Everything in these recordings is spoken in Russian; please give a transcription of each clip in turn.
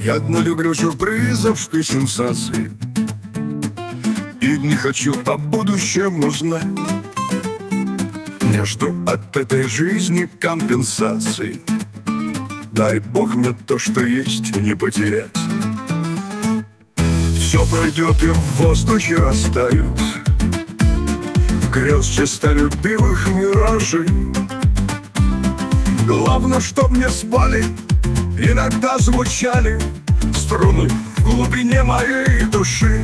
Я не люблю сюрпризов и сенсаций, и не хочу о будущем узнать. Не жду от этой жизни компенсаций. Дай Бог мне то, что есть, не потерять. Все пройдет и в воздухе растают грез честолюбивых миражей. Главное, чтоб не спали, иногда звучали струны в глубине моей души.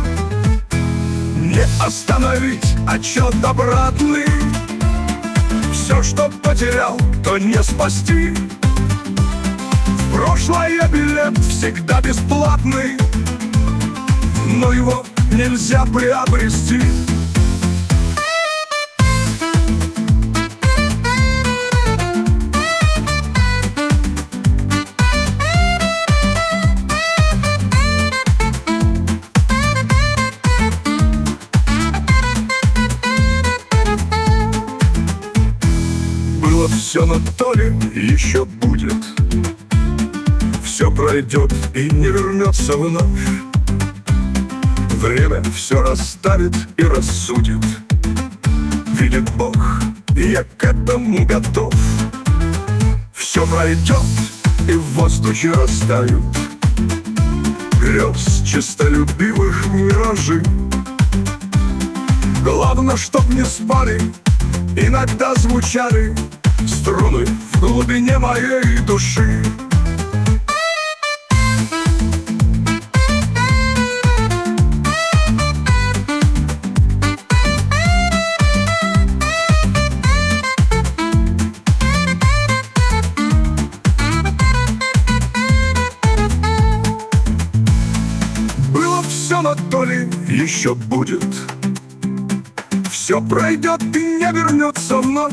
Не остановить отчет обратный. Все, что потерял, то не спасти. В прошлое билет всегда бесплатный, но его нельзя приобрести. Было все, но то ли еще будет. Все пройдет и не вернется вновь. Время все расставит и рассудит. Видит Бог, и я к этому готов. Все пройдет и в воздухе растают грез честолюбивых миражей. Главное, чтоб не спали, иногда звучали струны в глубине моей души. Было все, но то ли еще будет. Все пройдет и не вернется вновь.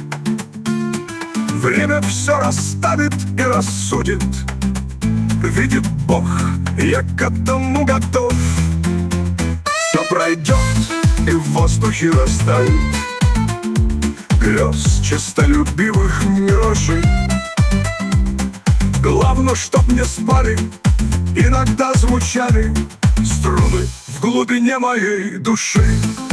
Время все расставит и рассудит. Видит Бог, я к этому готов. Все пройдет и в воздухе растает грез честолюбивых миражей. Главное, чтоб не спали, иногда звучали струны в глубине моей души.